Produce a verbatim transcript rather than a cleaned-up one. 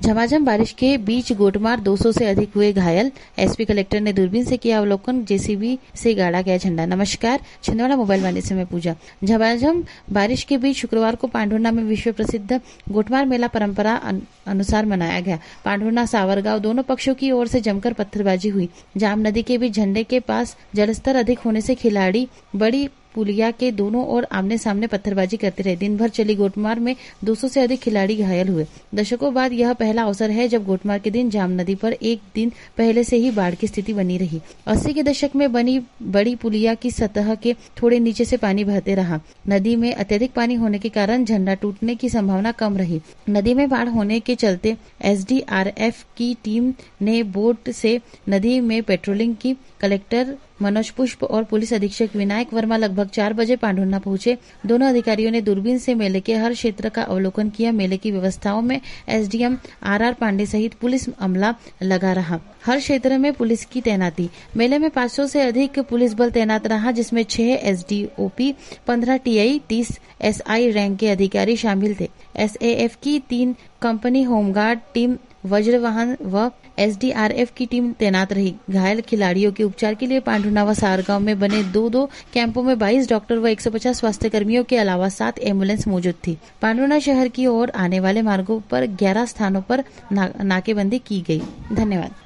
झमाझम बारिश के बीच गोटमार दो सौ से अधिक हुए घायल। एसपी कलेक्टर ने दूरबीन से किया अवलोकन, जेसीबी से गाड़ा गया झंडा। नमस्कार, छिंदवाड़ा मोबाइल वाणी से मैं पूजा। झमाझम बारिश के बीच शुक्रवार को पांढुर्णा में विश्व प्रसिद्ध गोटमार मेला परंपरा अनुसार मनाया गया। पांढुर्णा सावरगांव दोनों पक्षों की ओर से जमकर पत्थरबाजी हुई। जाम नदी के बीच झंडे के पास जलस्तर अधिक होने से खिलाड़ी बड़ी पुलिया के दोनों ओर आमने सामने पत्थरबाजी करते रहे। दिन भर चली गोटमार में दो सौ से अधिक खिलाड़ी घायल हुए। दशकों बाद यह पहला अवसर है जब गोटमार के दिन जाम नदी पर एक दिन पहले से ही बाढ़ की स्थिति बनी रही। अस्सी के दशक में बनी बड़ी पुलिया की सतह के थोड़े नीचे से पानी बहते रहा। नदी में अत्यधिक पानी होने के कारण झंडा टूटने की संभावना कम रही। नदी में बाढ़ होने के चलते एसडीआरएफ की टीम ने बोट से नदी में पेट्रोलिंग की। कलेक्टर मनोज पुष्प और पुलिस अधीक्षक विनायक वर्मा लगभग चार बजे पांढुर्णा पहुंचे। दोनों अधिकारियों ने दूरबीन से मेले के हर क्षेत्र का अवलोकन किया। मेले की व्यवस्थाओं में एसडीएम आर आर पांडे सहित पुलिस अमला लगा रहा। हर क्षेत्र में पुलिस की तैनाती। मेले में पाँच सौ से अधिक पुलिस बल तैनात रहा, जिसमें छह एसडीओपी, पंद्रह टीआई, तीस एसआई रैंक के अधिकारी शामिल थे। एसएएफ की तीन कंपनी होमगार्ड टीम, वज्रवाहन व एसडीआरएफ की टीम तैनात रही। घायल खिलाड़ियों के उपचार के लिए पांढुर्णा व सारगांव में बने दो दो कैंपों में बाईस डॉक्टर व एक सौ पचास स्वास्थ्य कर्मियों के अलावा सात एम्बुलेंस मौजूद थी। पांढुर्णा शहर की ओर आने वाले मार्गों पर ग्यारह स्थानों पर ना, नाकेबंदी की गई। धन्यवाद।